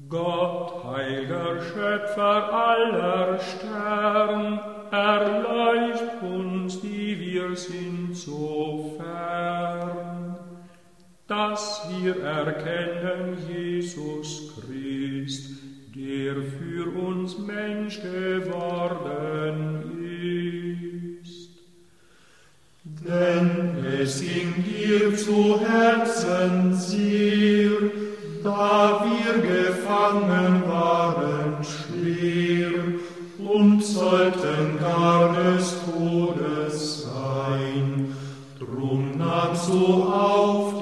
Gott, heiliger Schöpfer aller Stern, erleucht uns, die wir sind so fern, dass wir erkennen Jesus Christ, der für uns Mensch geworden ist. Denn es ging dir zu Herzen sehr, da wir gefangen waren schwer und sollten gar des Todes sein. Drum nahmst du auf